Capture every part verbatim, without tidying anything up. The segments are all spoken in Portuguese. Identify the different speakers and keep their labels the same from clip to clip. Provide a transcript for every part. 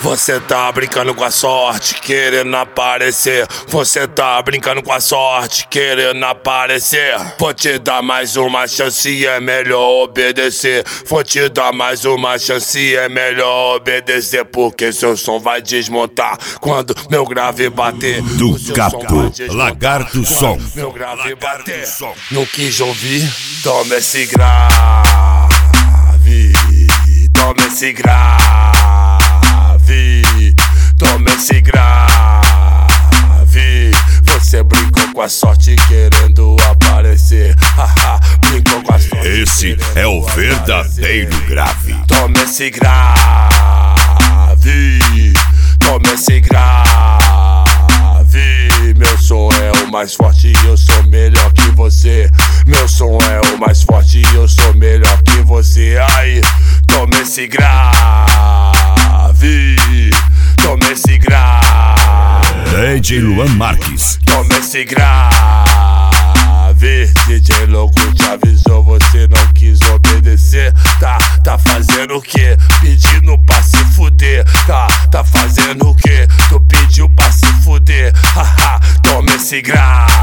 Speaker 1: Você tá brincando com a sorte, querendo aparecer. Você tá brincando com a sorte, querendo aparecer. Vou te dar mais uma chance, é melhor obedecer. Vou te dar mais uma chance, é melhor obedecer. Porque seu som vai desmontar quando meu grave bater.
Speaker 2: Do Capo, Lagarto Som.
Speaker 1: Meu grave
Speaker 2: Lagarto
Speaker 1: bater.
Speaker 2: Som.
Speaker 1: Não quis ouvir? Toma esse grave. Toma esse grave. Toma esse grave. Você brincou com a sorte querendo aparecer. Haha, brincou com a sorte.
Speaker 2: Esse é o verdadeiro grave.
Speaker 1: Toma esse grave. Toma esse grave. Meu som é o mais forte e eu sou melhor que você. Meu som é o mais forte e eu sou melhor que você. Aí, toma esse grave. Toma esse grave.
Speaker 2: D J Luan Marques.
Speaker 1: Toma esse grave. D J Louco te avisou, você não quis obedecer. Tá, tá fazendo o quê? Pedindo pra se fuder. Tá, tá fazendo o quê? Tu pediu pra se fuder. Haha, toma esse grave.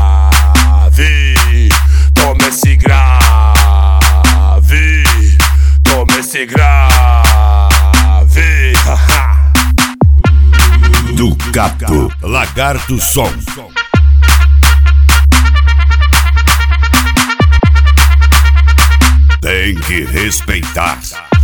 Speaker 1: Toma esse grave. Toma esse grave. Haha.
Speaker 2: Do Capo, Lagarto Som. Tem que respeitar.